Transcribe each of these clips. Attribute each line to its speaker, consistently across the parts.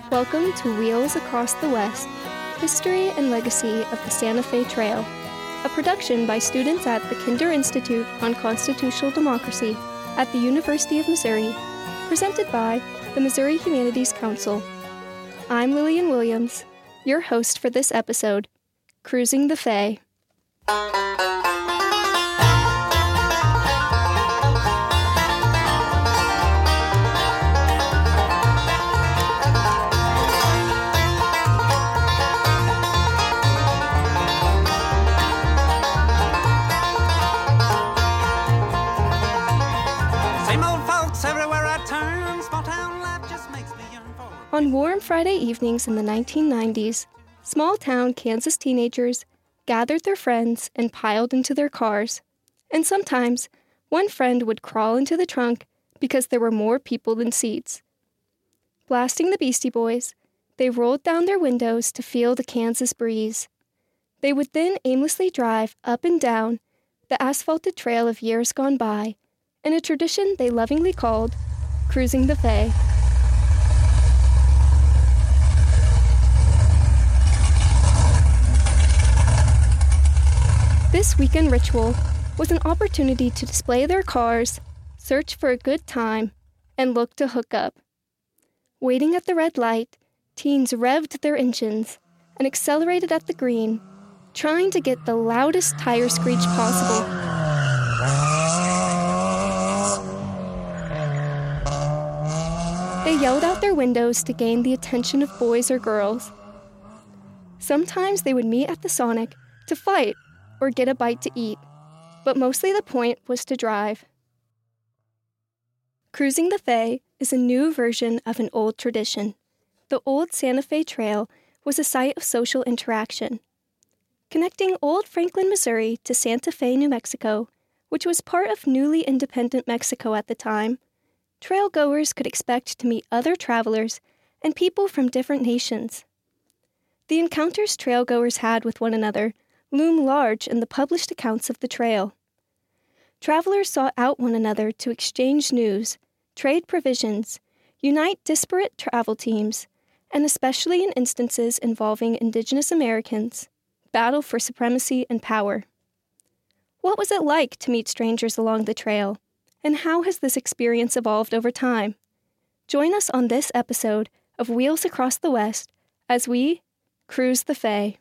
Speaker 1: Welcome to Wheels Across the West, History and Legacy of the Santa Fe Trail, a production by students at the Kinder Institute on Constitutional Democracy at the University of Missouri, presented by the Missouri Humanities Council. I'm Lillian Williams, your host for this episode, Cruising the Fay. On warm Friday evenings in the 1990s, small-town Kansas teenagers gathered their friends and piled into their cars. And sometimes, one friend would crawl into the trunk because there were more people than seats. Blasting the Beastie Boys, they rolled down their windows to feel the Kansas breeze. They would then aimlessly drive up and down the asphalted trail of years gone by, in a tradition they lovingly called Cruising the Fay. This weekend ritual was an opportunity to display their cars, search for a good time, and look to hook up. Waiting at the red light, teens revved their engines and accelerated at the green, trying to get the loudest tire screech possible. They yelled out their windows to gain the attention of boys or girls. Sometimes they would meet at the Sonic to fight or get a bite to eat, but mostly the point was to drive. Cruising the Fay is a new version of an old tradition. The old Santa Fe Trail was a site of social interaction, connecting old Franklin, Missouri to Santa Fe, New Mexico, which was part of newly independent Mexico at the time. Trailgoers could expect to meet other travelers and people from different nations. The encounters trailgoers had with one another loom large in the published accounts of the trail. Travelers sought out one another to exchange news, trade provisions, unite disparate travel teams, and especially in instances involving Indigenous Americans, battle for supremacy and power. What was it like to meet strangers along the trail, and how has this experience evolved over time? Join us on this episode of Wheels Across the West as we cruise the Fay.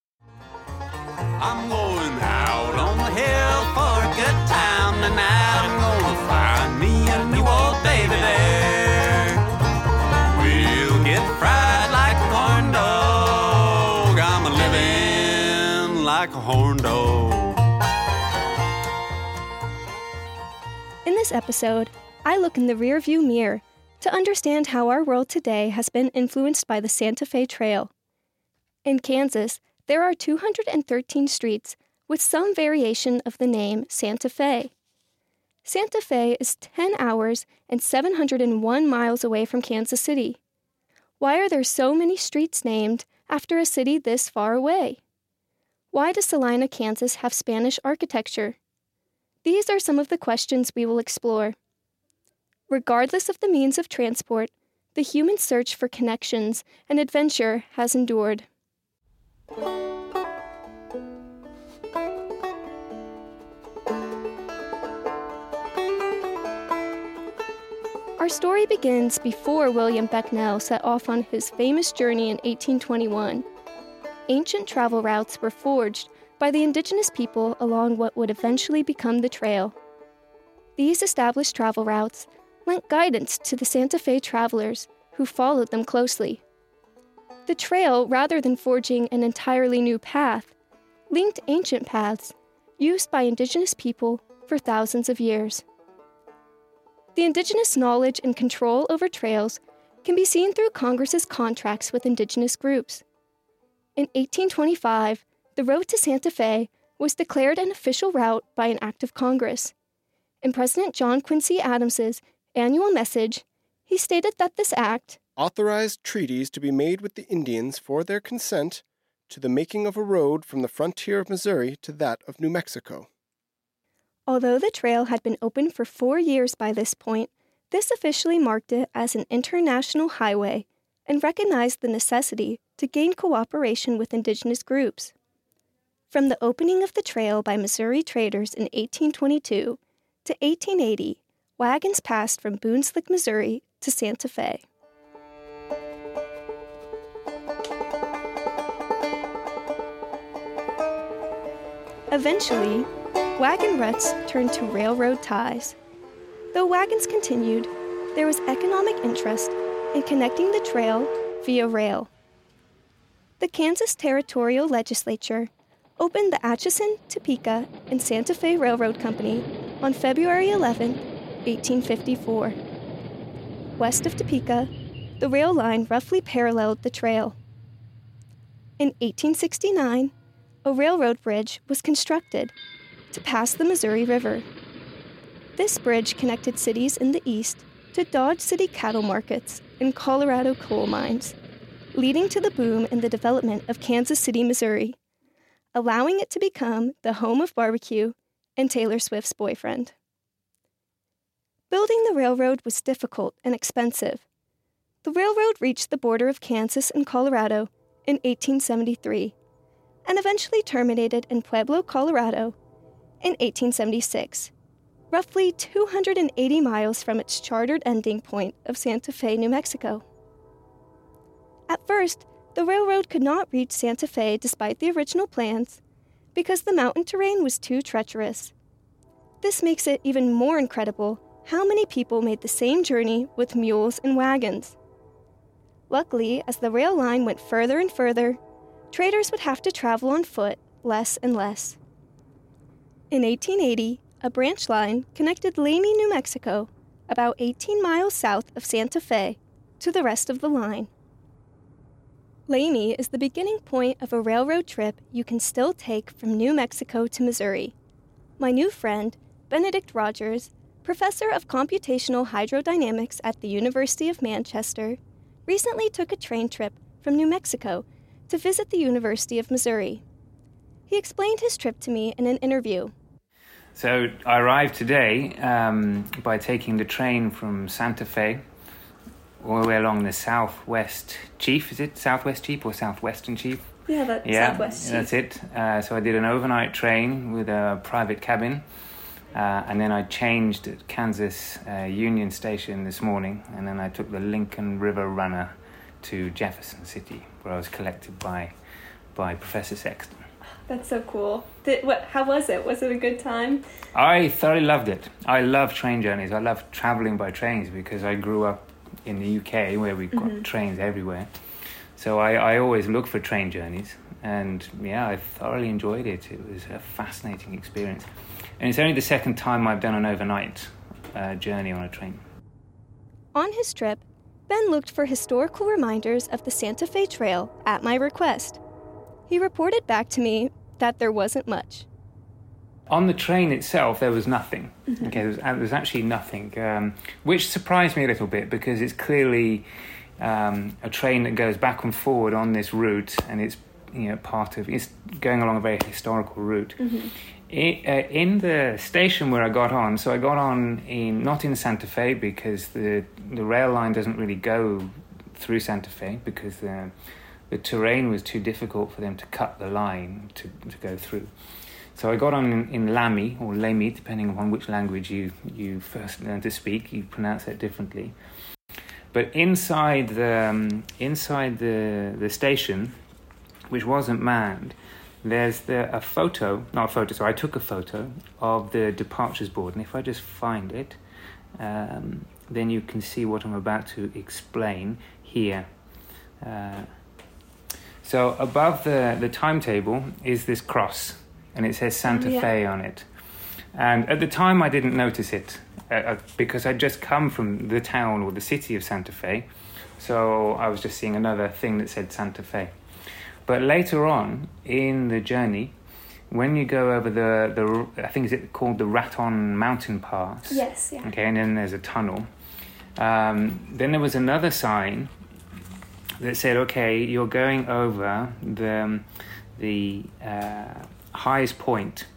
Speaker 2: I'm going out on the hill for a good time tonight. I'm gonna find me a new old baby there. We'll get fried like a corn dog. I'm a living like a horn dog.
Speaker 1: In this episode, I look in the rearview mirror to understand how our world today has been influenced by the Santa Fe Trail. In Kansas, there are 213 streets with some variation of the name Santa Fe. Santa Fe is 10 hours and 701 miles away from Kansas City. Why are there so many streets named after a city this far away? Why does Salina, Kansas have Spanish architecture? These are some of the questions we will explore. Regardless of the means of transport, the human search for connections and adventure has endured. Our story begins before William Becknell set off on his famous journey in 1821. Ancient travel routes were forged by the indigenous people along what would eventually become the trail. These established travel routes lent guidance to the Santa Fe travelers who followed them closely. The trail, rather than forging an entirely new path, linked ancient paths used by indigenous people for thousands of years. The indigenous knowledge and control over trails can be seen through Congress's contracts with indigenous groups. In 1825, the road to Santa Fe was declared an official route by an act of Congress. In President John Quincy Adams's annual message, he stated that this act
Speaker 3: authorized treaties to be made with the Indians for their consent to the making of a road from the frontier of Missouri to that of New Mexico.
Speaker 1: Although the trail had been open for 4 years by this point, this officially marked it as an international highway and recognized the necessity to gain cooperation with indigenous groups. From the opening of the trail by Missouri traders in 1822 to 1880, wagons passed from Boone's Lick, Missouri to Santa Fe. Eventually, wagon ruts turned to railroad ties. Though wagons continued, there was economic interest in connecting the trail via rail. The Kansas Territorial Legislature opened the Atchison, Topeka, and Santa Fe Railroad Company on February 11, 1854. West of Topeka, the rail line roughly paralleled the trail. In 1869, a railroad bridge was constructed to pass the Missouri River. This bridge connected cities in the east to Dodge City cattle markets and Colorado coal mines, leading to the boom in the development of Kansas City, Missouri, allowing it to become the home of barbecue and Taylor Swift's boyfriend. Building the railroad was difficult and expensive. The railroad reached the border of Kansas and Colorado in 1873 and eventually terminated in Pueblo, Colorado in 1876, roughly 280 miles from its chartered ending point of Santa Fe, New Mexico. At first, the railroad could not reach Santa Fe despite the original plans because the mountain terrain was too treacherous. This makes it even more incredible how many people made the same journey with mules and wagons. Luckily, as the rail line went further and further, traders would have to travel on foot less and less. In 1880, a branch line connected Lamy, New Mexico, about 18 miles south of Santa Fe, to the rest of the line. Lamy is the beginning point of a railroad trip you can still take from New Mexico to Missouri. My new friend, Benedict Rogers, professor of computational hydrodynamics at the University of Manchester, recently took a train trip from New Mexico to visit the University of Missouri. He explained his trip to me in an interview.
Speaker 4: So I arrived today by taking the train from Santa Fe all the way along the Southwest Chief. Is it Southwest Chief or Southwestern Chief?
Speaker 1: Yeah, Southwest Chief.
Speaker 4: That's it. So I did an overnight train with a private cabin. And then I changed at Kansas Union Station this morning. And then I took the Lincoln River Runner to Jefferson City, where I was collected by Professor Sexton.
Speaker 1: That's so cool. How was it? Was it a good time?
Speaker 4: I thoroughly loved it. I love train journeys. I love travelling by trains because I grew up in the UK where we've got trains everywhere. So I always look for train journeys. And yeah, I thoroughly enjoyed it. It was a fascinating experience. And it's only the second time I've done an overnight journey on a train.
Speaker 1: On his trip, Ben looked for historical reminders of the Santa Fe Trail at my request. He reported back to me that there wasn't much.
Speaker 4: On the train itself, there was nothing. Okay, there was actually nothing, which surprised me a little bit because it's clearly a train that goes back and forward on this route, and it's it's going along a very historical route. In the station where I got on, so I got on not in Santa Fe because the rail line doesn't really go through Santa Fe because the terrain was too difficult for them to cut the line to go through. So I got on in Lamy, or Lamy, depending upon which language you first learn to speak. You pronounce that differently. But inside the station, which wasn't manned, there's I took a photo of the departures board. And if I just find it, then you can see what I'm about to explain here. So above the timetable is this cross, and it says Santa Fe on it. And at the time I didn't notice it because I'd just come from the town or the city of Santa Fe. So I was just seeing another thing that said Santa Fe. But later on in the journey, when you go over the I think is it called the Raton Mountain Pass?
Speaker 1: Yes, yeah.
Speaker 4: Okay, and then there's a tunnel. Then there was another sign that said, okay, you're going over the highest point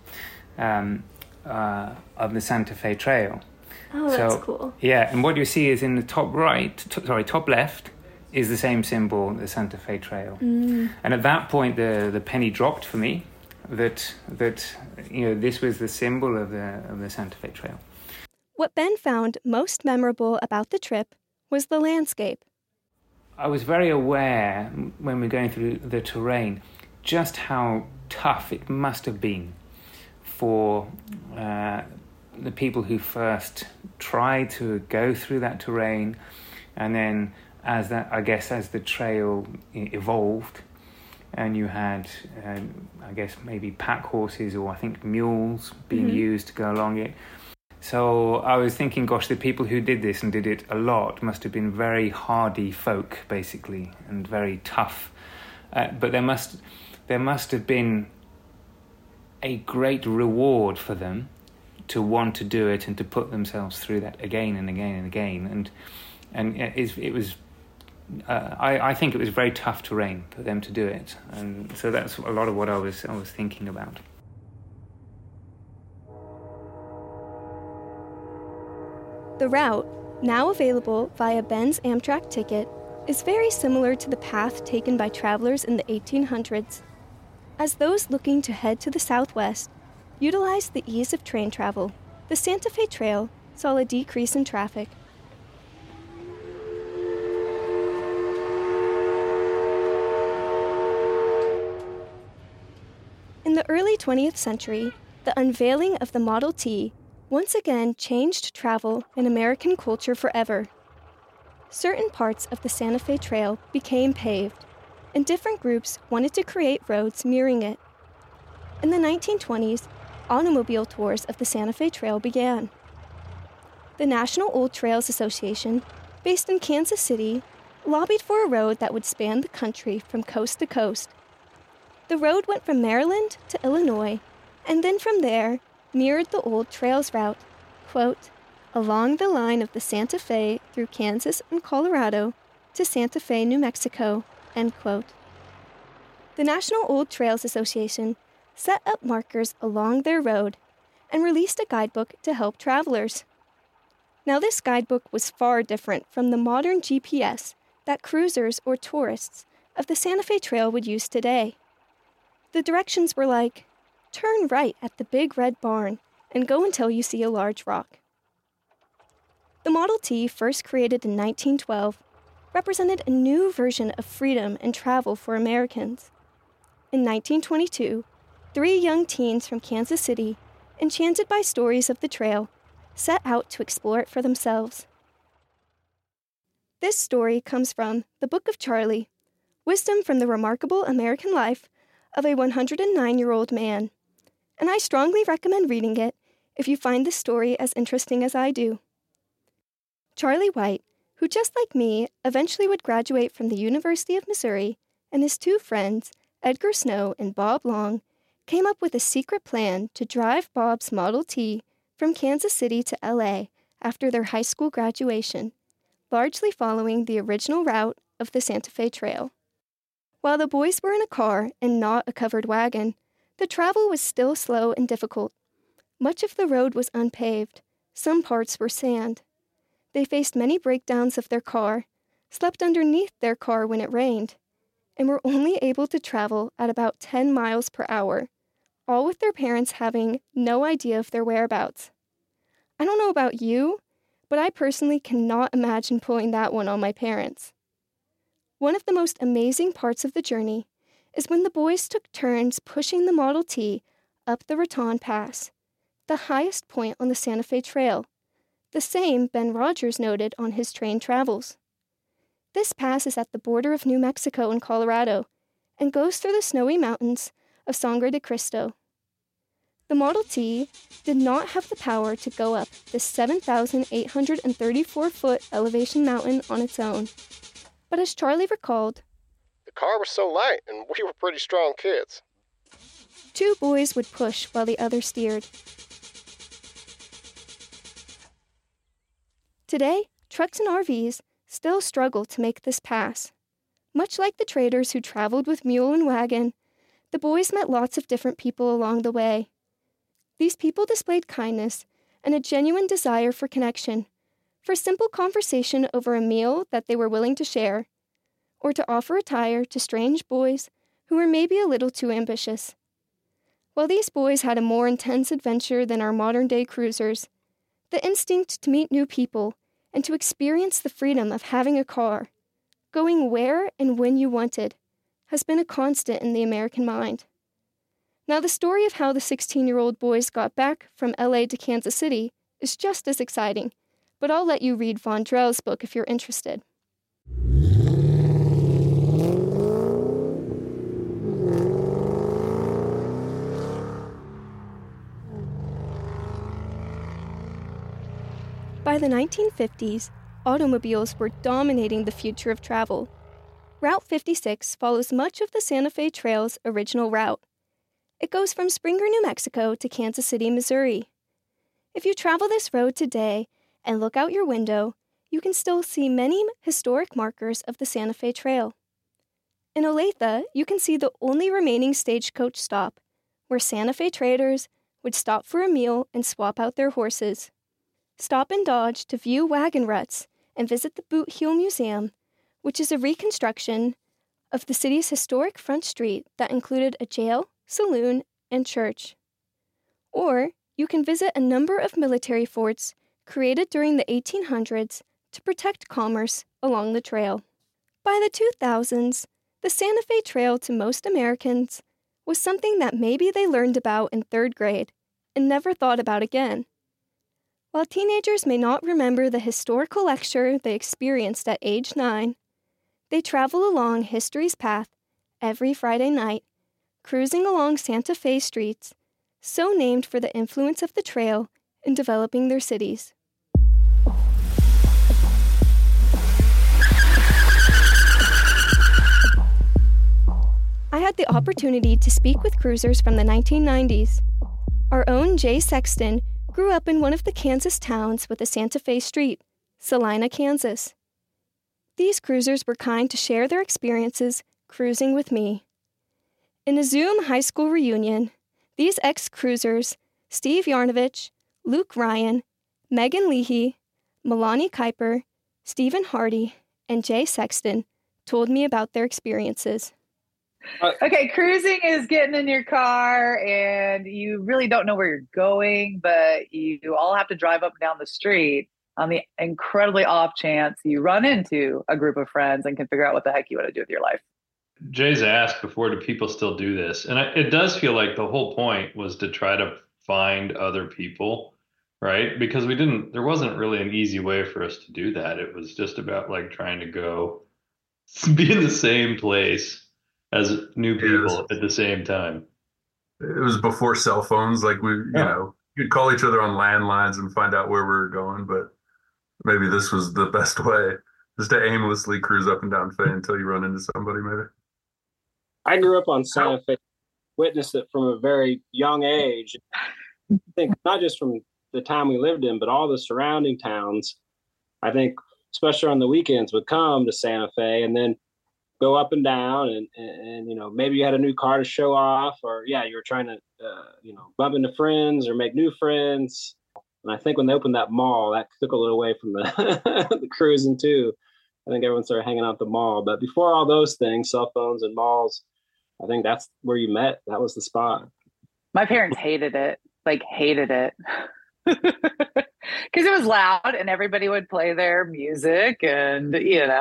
Speaker 4: of the Santa Fe Trail.
Speaker 1: Oh, that's cool.
Speaker 4: Yeah, and what you see is in the top left, is the same symbol, the Santa Fe Trail. And at that point, the penny dropped for me that this was the symbol of the Santa Fe Trail.
Speaker 1: What Ben found most memorable about the trip was the landscape.
Speaker 4: I was very aware when we were going through the terrain just how tough it must have been for the people who first tried to go through that terrain, and then as the trail evolved, and you had maybe pack horses or I think mules being used to go along it. So I was thinking, gosh, the people who did this and did it a lot must have been very hardy folk, basically, and very tough. But there must have been a great reward for them to want to do it and to put themselves through that again and again and again. And it was. I think it was very tough terrain for them to do it, and so that's a lot of what I was thinking about.
Speaker 1: The route, now available via Ben's Amtrak ticket, is very similar to the path taken by travelers in the 1800s. As those looking to head to the southwest utilized the ease of train travel, the Santa Fe Trail saw a decrease in traffic. In the early 20th century, the unveiling of the Model T once again changed travel and American culture forever. Certain parts of the Santa Fe Trail became paved, and different groups wanted to create roads mirroring it. In the 1920s, automobile tours of the Santa Fe Trail began. The National Old Trails Association, based in Kansas City, lobbied for a road that would span the country from coast to coast. The road went from Maryland to Illinois, and then from there, mirrored the old trails route, quote, along the line of the Santa Fe through Kansas and Colorado to Santa Fe, New Mexico, end quote. The National Old Trails Association set up markers along their road and released a guidebook to help travelers. Now, this guidebook was far different from the modern GPS that cruisers or tourists of the Santa Fe Trail would use today. The directions were like, turn right at the big red barn and go until you see a large rock. The Model T, first created in 1912, represented a new version of freedom and travel for Americans. In 1922, 3 young teens from Kansas City, enchanted by stories of the trail, set out to explore it for themselves. This story comes from The Book of Charlie, Wisdom from the Remarkable American Life of a 109-year-old man, and I strongly recommend reading it if you find the story as interesting as I do. Charlie White, who just like me eventually would graduate from the University of Missouri, and his 2 friends, Edgar Snow and Bob Long, came up with a secret plan to drive Bob's Model T from Kansas City to LA after their high school graduation, largely following the original route of the Santa Fe Trail. While the boys were in a car and not a covered wagon, the travel was still slow and difficult. Much of the road was unpaved. Some parts were sand. They faced many breakdowns of their car, slept underneath their car when it rained, and were only able to travel at about 10 miles per hour, all with their parents having no idea of their whereabouts. I don't know about you, but I personally cannot imagine pulling that one on my parents. One of the most amazing parts of the journey is when the boys took turns pushing the Model T up the Raton Pass, the highest point on the Santa Fe Trail, the same Ben Rogers noted on his train travels. This pass is at the border of New Mexico and Colorado and goes through the snowy mountains of Sangre de Cristo. The Model T did not have the power to go up this 7,834-foot elevation mountain on its own. But as Charlie recalled,
Speaker 3: the car was so light and we were pretty strong kids.
Speaker 1: 2 boys would push while the other steered. Today, trucks and RVs still struggle to make this pass. Much like the traders who traveled with mule and wagon, the boys met lots of different people along the way. These people displayed kindness and a genuine desire for connection, for simple conversation over a meal that they were willing to share, or to offer a tire to strange boys who were maybe a little too ambitious. While these boys had a more intense adventure than our modern-day cruisers, the instinct to meet new people and to experience the freedom of having a car, going where and when you wanted, has been a constant in the American mind. Now, the story of how the 16-year-old boys got back from LA to Kansas City is just as exciting, but I'll let you read Vondrell's book if you're interested. By the 1950s, automobiles were dominating the future of travel. Route 56 follows much of the Santa Fe Trail's original route. It goes from Springer, New Mexico to Kansas City, Missouri. If you travel this road today and look out your window, you can still see many historic markers of the Santa Fe Trail. In Olathe, you can see the only remaining stagecoach stop, where Santa Fe traders would stop for a meal and swap out their horses. Stop in Dodge to view wagon ruts and visit the Boot Heel Museum, which is a reconstruction of the city's historic front street that included a jail, saloon, and church. Or you can visit a number of military forts created during the 1800s to protect commerce along the trail. By the 2000s, the Santa Fe Trail to most Americans was something that maybe they learned about in 3rd grade and never thought about again. While teenagers may not remember the historical lecture they experienced at age 9, they travel along history's path every Friday night, cruising along Santa Fe streets, so named for the influence of the trail in developing their cities. I had the opportunity to speak with cruisers from the 1990s. Our own Jay Sexton grew up in one of the Kansas towns with a Santa Fe street, Salina, Kansas. These cruisers were kind to share their experiences cruising with me. In a Zoom high school reunion, these ex-cruisers, Steve Yarnovich, Luke Ryan, Megan Leahy, Milani Kuiper, Stephen Hardy, and Jay Sexton told me about their experiences.
Speaker 5: Okay, cruising is getting in your car and you really don't know where you're going, but you all have to drive up and down the street on the incredibly off chance you run into a group of friends and can figure out what the heck you want to do with your life.
Speaker 6: Jay's asked before, do people still do this? And it does feel like the whole point was to try to find other people, right? Because there wasn't really an easy way for us to do that. It was just about like trying to go be in the same place as new people at the same time.
Speaker 7: It was before cell phones. Like you'd call each other on landlines and find out where we were going, but maybe this was the best way, just to aimlessly cruise up and down Fe until you run into somebody, maybe.
Speaker 8: I grew up on Santa Fe, witnessed it from a very young age. I think not just from the town we lived in, but all the surrounding towns, I think, especially on the weekends, would come to Santa Fe and then go up and down and maybe you had a new car to show off, or you were trying to bump into friends or make new friends. And I think when they opened that mall, that took a little away from the the cruising too. I think everyone started hanging out at the mall. But before all those things, cell phones and malls, I think that's where you met. That was the spot.
Speaker 5: My parents hated it. Because it was loud and everybody would play their music and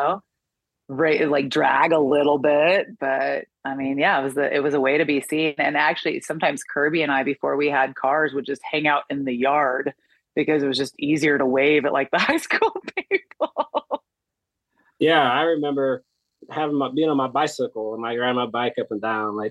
Speaker 5: drag a little bit, but I mean, it was a way to be seen. And actually, sometimes Kirby and I, before we had cars, would just hang out in the yard because it was just easier to wave at like the high school people.
Speaker 8: Yeah, I remember being on my bicycle and riding my bike up and down like.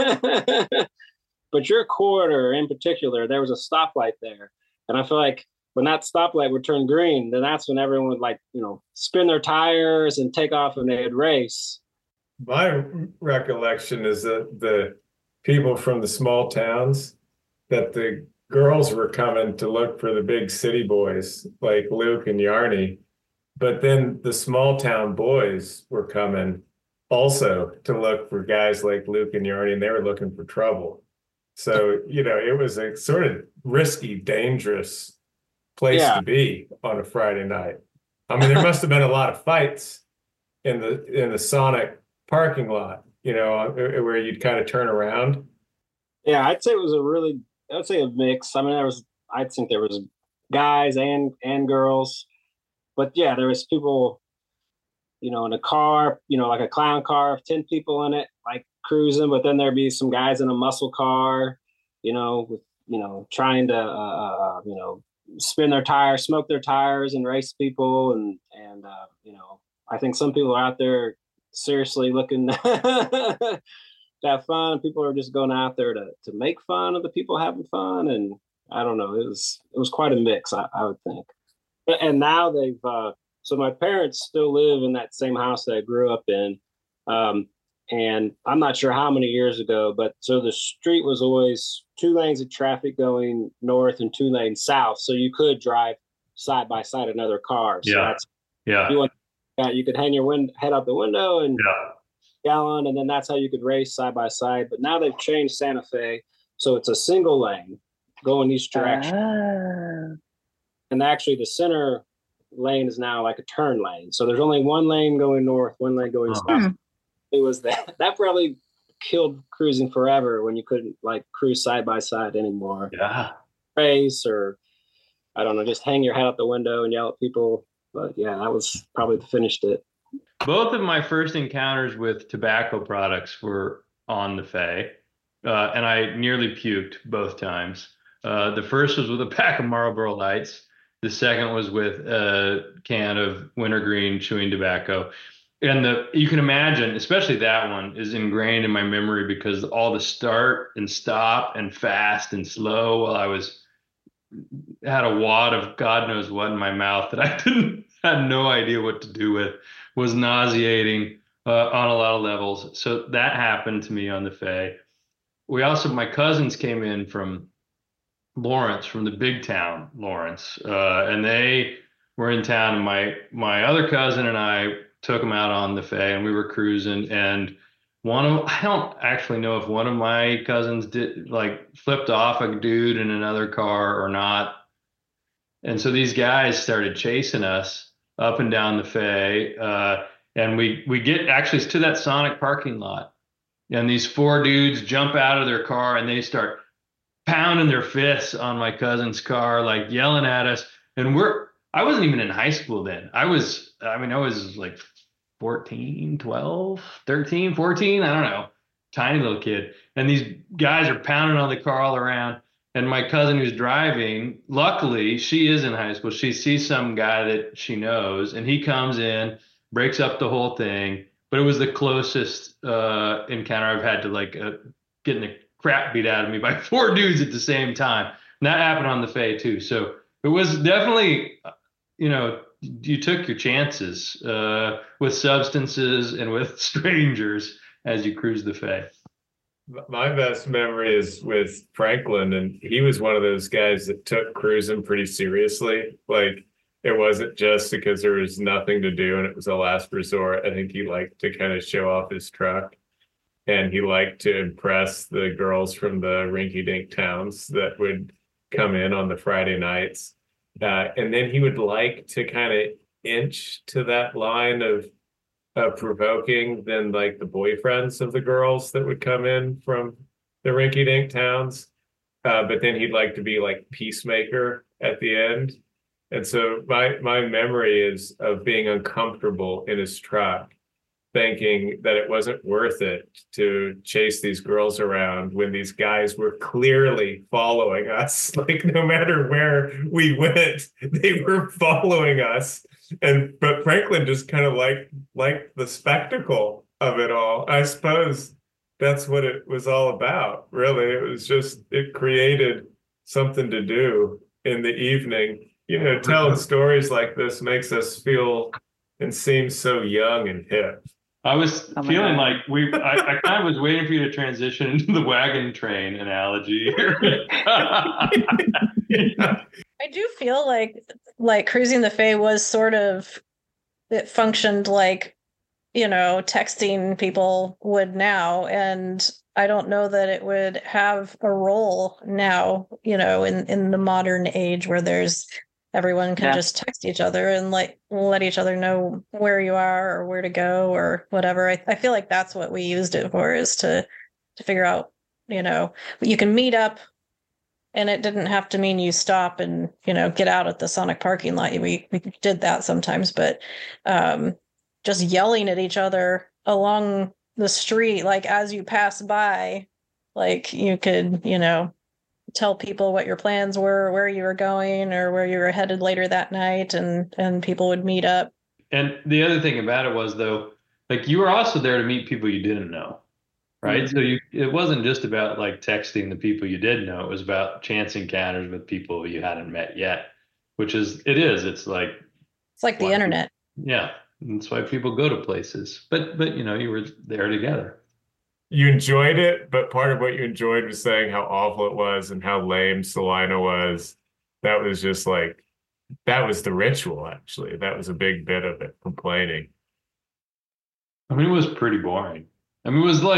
Speaker 8: But your quarter in particular, there was a stoplight there, and I feel like when that stoplight would turn green, then that's when everyone would spin their tires and take off and they'd race.
Speaker 9: My recollection is that the people from the small towns, that the girls were coming to look for the big city boys like Luke and Yarny, but then the small town boys were coming also to look for guys like Luke and Yarny, and they were looking for trouble. So, it was a sort of risky, dangerous place to be on a Friday night. I mean, there must have been a lot of fights, in the Sonic parking lot, where you'd kind of turn around.
Speaker 8: Yeah, I'd say a mix. I mean, I think there was guys and girls, but yeah, there was people, in a car, like a clown car of 10 people in it, like cruising, but then there'd be some guys in a muscle car, with, trying to, spin their tires, smoke their tires and race people. And I think some people are out there seriously looking to have fun. People are just going out there to make fun of the people having fun. And I don't know, it was quite a mix, I would think. And now so my parents still live in that same house that I grew up in. And I'm not sure how many years ago, but so the street was always 2 lanes of traffic going north and 2 lanes south. So you could drive side by side another car. So you could hang your head out the window and gallon, and then that's how you could race side by side. But now they've changed Santa Fe. So it's a single lane going each direction. And actually the center lane is now like a turn lane. So there's only 1 lane going north, 1 lane going south. It was that probably killed cruising forever when you couldn't like cruise side by side anymore.
Speaker 6: Yeah.
Speaker 8: Race or I don't know, just hang your head out the window and yell at people. But yeah, that was probably finished it.
Speaker 6: Both of my first encounters with tobacco products were on the Faye, and I nearly puked both times. The first was with a pack of Marlboro Lights. The second was with a can of wintergreen chewing tobacco. And you can imagine, especially that one is ingrained in my memory because all the start and stop and fast and slow while I had a wad of God knows what in my mouth that I had no idea what to do with, was nauseating on a lot of levels. So that happened to me on the Faye. My cousins came in from Lawrence, from the big town, Lawrence, and they were in town. And my other cousin and I took them out on the Faye, and we were cruising. And I don't actually know if one of my cousins flipped off a dude in another car or not. And so these guys started chasing us up and down the Faye, and we get actually to that Sonic parking lot, and these 4 dudes jump out of their car and they start pounding their fists on my cousin's car, like yelling at us. And I wasn't even in high school then. I was like 14, 12, 13, 14, I don't know, tiny little kid. And these guys are pounding on the car all around. And my cousin who's driving, luckily, she is in high school. She sees some guy that she knows, and he comes in, breaks up the whole thing. But it was the closest encounter I've had to getting the crap beat out of me by 4 dudes at the same time. And that happened on the Faye too. So it was definitely, you took your chances with substances and with strangers as you cruised the Faye.
Speaker 9: My best memory is with Franklin, and he was one of those guys that took cruising pretty seriously. Like, it wasn't just because there was nothing to do and it was a last resort. I think he liked to kind of show off his truck, and he liked to impress the girls from the rinky-dink towns that would come in on the Friday nights. And then he would like to kind of inch to that line of provoking than like the boyfriends of the girls that would come in from the rinky-dink towns. But then he'd like to be like peacemaker at the end. And so my memory is of being uncomfortable in his truck, thinking that it wasn't worth it to chase these girls around when these guys were clearly following us. Like, no matter where we went, they were following us. But Franklin just kind of liked the spectacle of it all. I suppose that's what it was all about, really. It was just, it created something to do in the evening. Telling stories like this makes us feel and seem so young and hip.
Speaker 6: I was feeling like I kind of was waiting for you to transition into the wagon train analogy here.
Speaker 10: I do feel like cruising the Faye was sort of, it functioned like, texting people would now. And I don't know that it would have a role now, in the modern age where there's everyone can just text each other and let each other know where you are or where to go or whatever. I feel like that's what we used it for, is to figure out, you can meet up, and it didn't have to mean you stop and, get out at the Sonic parking lot. We did that sometimes, but just yelling at each other along the street, like as you pass by, like you could, tell people what your plans were, where you were going, or where you were headed later that night, and people would meet up.
Speaker 6: And the other thing about it was, though, like you were also there to meet people you didn't know, right? Mm-hmm. So it wasn't just about like texting the people you did know. It was about chance encounters with people you hadn't met yet, it's like
Speaker 10: the internet.
Speaker 6: Yeah. That's why people go to places. But you were there together.
Speaker 9: You enjoyed it, but part of what you enjoyed was saying how awful it was and how lame Salina was. That was just that was the ritual, actually. That was a big bit of it, complaining.
Speaker 6: I mean, it was pretty boring. I mean, it was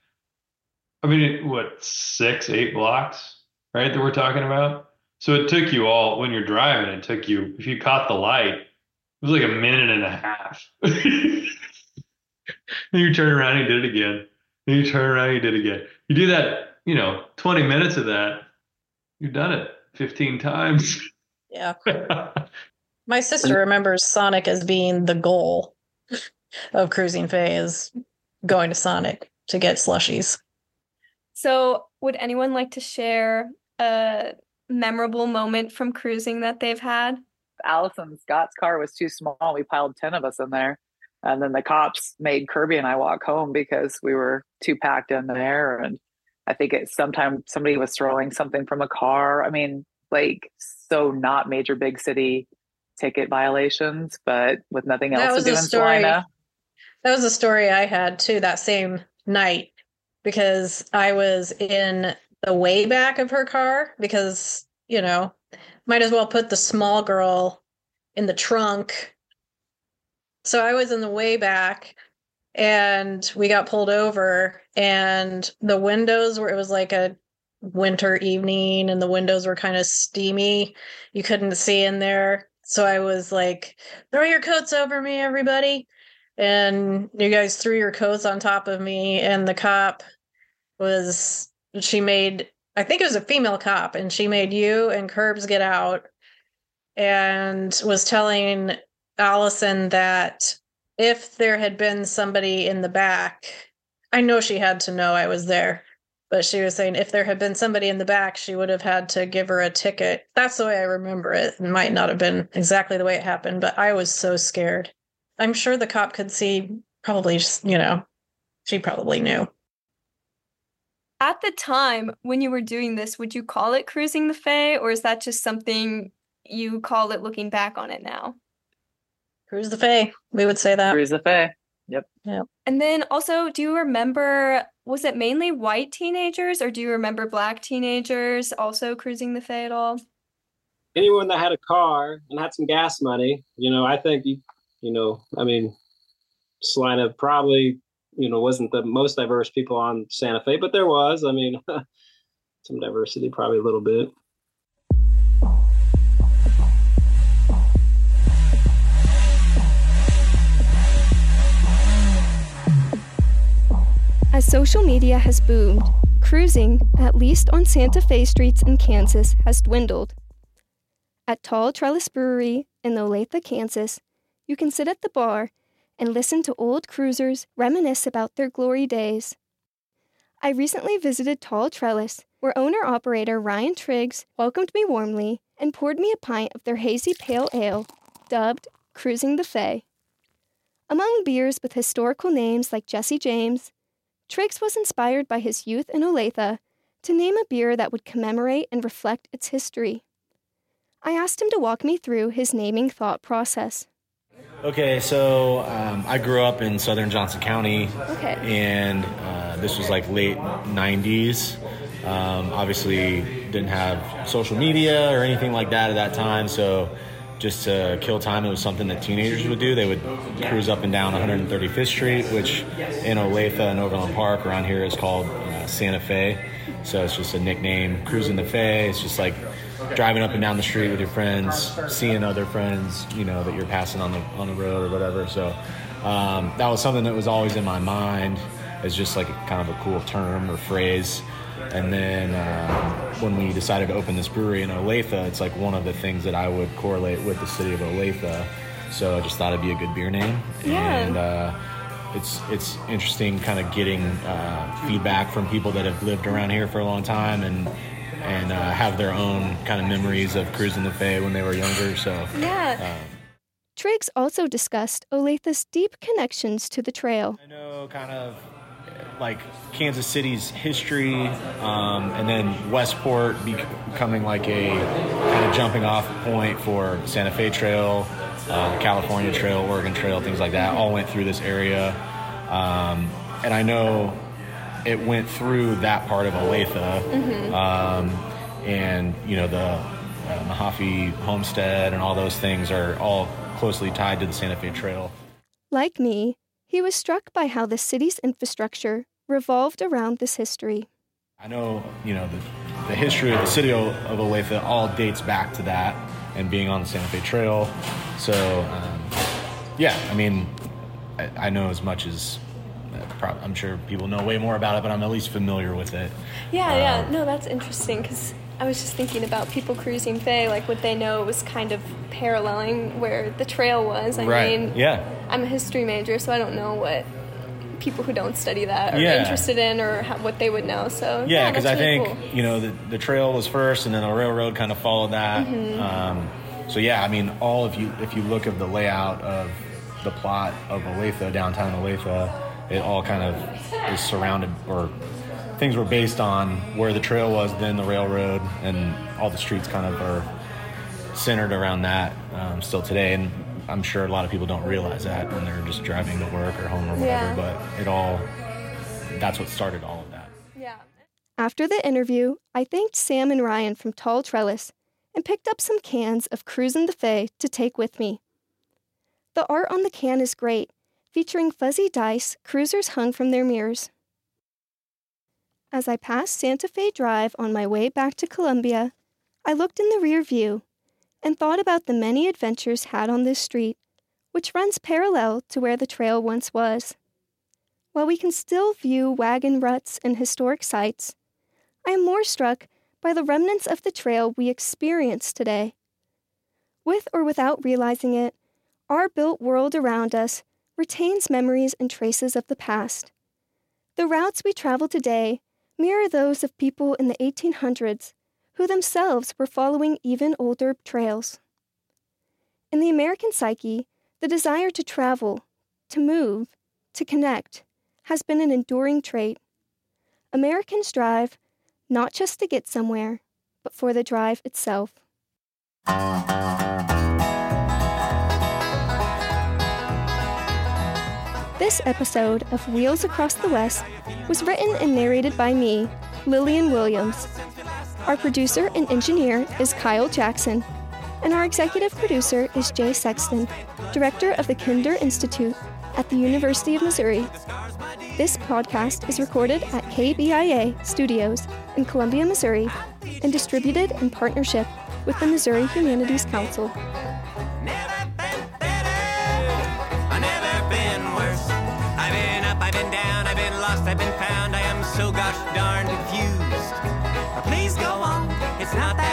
Speaker 6: what, 6-8 blocks, right, that we're talking about? So it took you all, when you're driving, if you caught the light, it was like a minute and a half. Then you turn around and you did it again. Then you turn around and you did it again. You do that, 20 minutes of that, you've done it 15 times.
Speaker 10: Yeah. My sister remembers Sonic as being the goal of Cruising Faye, is going to Sonic to get slushies.
Speaker 1: So would anyone like to share a memorable moment from cruising that they've had?
Speaker 5: Allison Scott's car was too small. We piled 10 of us in there. And then the cops made Kirby and I walk home because we were too packed in there. And I think sometimes somebody was throwing something from a car. I mean, so not major big city ticket violations, but with nothing else to do in Salina.
Speaker 10: That was a story I had too that same night, because I was in the way back of her car because, might as well put the small girl in the trunk. So I was in the way back, and we got pulled over, and the windows it was like a winter evening, and the windows were kind of steamy. You couldn't see in there. So I was like, throw your coats over me, everybody. And you guys threw your coats on top of me. And the cop I think it was a female cop, and she made you and Curbs get out and was telling Allison that if there had been somebody in the back, I know she had to know I was there, but she was saying if there had been somebody in the back, she would have had to give her a ticket. That's the way I remember it. It might not have been exactly the way it happened, but I was so scared. I'm sure the cop could see, probably, she probably knew.
Speaker 1: At the time when you were doing this, would you call it Cruising the Faye, or is that just something you call it looking back on it now?
Speaker 10: Cruise the Faye. We would say that.
Speaker 5: Cruise the Faye. Yep.
Speaker 1: And then also, do you remember, was it mainly white teenagers, or do you remember black teenagers also cruising the Faye at all?
Speaker 8: Anyone that had a car and had some gas money, I think, Salina probably, wasn't the most diverse people on Santa Fe, but there was, some diversity, probably a little bit.
Speaker 1: As social media has boomed, cruising, at least on Santa Fe streets in Kansas, has dwindled. At Tall Trellis Brewery in Olathe, Kansas, you can sit at the bar and listen to old cruisers reminisce about their glory days. I recently visited Tall Trellis, where owner-operator Ryan Triggs welcomed me warmly and poured me a pint of their hazy pale ale, dubbed Cruising the Faye. Among beers with historical names like Jesse James, Triggs was inspired by his youth in Olathe to name a beer that would commemorate and reflect its history. I asked him to walk me through his naming thought process.
Speaker 11: Okay, so I grew up in southern Johnson County, and this was like late 90s. Obviously didn't have social media or anything like that at that time, so just to kill time, it was something that teenagers would do. They would cruise up and down 135th Street, which in Olathe and Overland Park around here is called Santa Fe. So it's just a nickname, Cruising the Faye. It's just like driving up and down the street with your friends, seeing other friends, you know, that you're passing on the road or whatever. So that was something that was always in my mind as just like kind of a cool term or phrase. And then when we decided to open this brewery in Olathe, it's like one of the things that I would correlate with the city of Olathe. So I just thought it'd be a good beer name.
Speaker 1: Yeah.
Speaker 11: And it's interesting kind of getting feedback from people that have lived around here for a long time and have their own kind of memories of cruising the Fay when they were younger. So
Speaker 1: yeah. Triggs also discussed Olathe's deep connections to the trail.
Speaker 11: I know kind of like Kansas City's history, and then Westport becoming like a kind of jumping off point for Santa Fe Trail, California Trail, Oregon Trail, things like that, all went through this area. And I know it went through that part of Olathe. And, you know, the Mahaffey Homestead and all those things are all closely tied to the Santa Fe Trail.
Speaker 1: Like me, he was struck by how the city's infrastructure revolved around this history.
Speaker 11: I know, you know, the history of the city of Olathe all dates back to that and being on the Santa Fe Trail. So, yeah, I mean, I know as much as I'm sure people know way more about it, but I'm at least familiar with it.
Speaker 1: Yeah. No, that's interesting because I was just thinking about people cruising Fay, like would they know it was kind of paralleling where the trail was? I mean,
Speaker 11: yeah.
Speaker 1: I'm a history major, so I don't know what people who don't study that are interested in or what they would know. So
Speaker 11: yeah, because I
Speaker 1: really
Speaker 11: think,
Speaker 1: cool.
Speaker 11: You know, the trail was first and then a railroad kind of followed that. So yeah, I mean, if you look at the layout of the plot of Olathe, downtown Olathe, it all kind of is surrounded, or things were based on where the trail was, then the railroad, and all the streets kind of are centered around that still today. And I'm sure a lot of people don't realize that when they're just driving to work or home or whatever, but that's what started all of that.
Speaker 1: Yeah. After the interview, I thanked Sam and Ryan from Tall Trellis and picked up some cans of Cruisin' the Fay to take with me. The art on the can is great, featuring fuzzy dice cruisers hung from their mirrors. As I passed Santa Fe Drive on my way back to Columbia, I looked in the rear view and thought about the many adventures had on this street, which runs parallel to where the trail once was. While we can still view wagon ruts and historic sites, I am more struck by the remnants of the trail we experience today. With or without realizing it, our built world around us retains memories and traces of the past. The routes we travel today mirror those of people in the 1800s who themselves were following even older trails. In the American psyche, the desire to travel, to move, to connect, has been an enduring trait. Americans drive not just to get somewhere, but for the drive itself. This episode of Wheels Across the West was written and narrated by me, Lillian Williams. Our producer and engineer is Kyle Jackson, and our executive producer is Jay Sexton, director of the Kinder Institute at the University of Missouri. This podcast is recorded at KBIA Studios in Columbia, Missouri, and distributed in partnership with the Missouri Humanities Council.
Speaker 2: I've been found, I am so gosh darn confused. Please go on, it's not that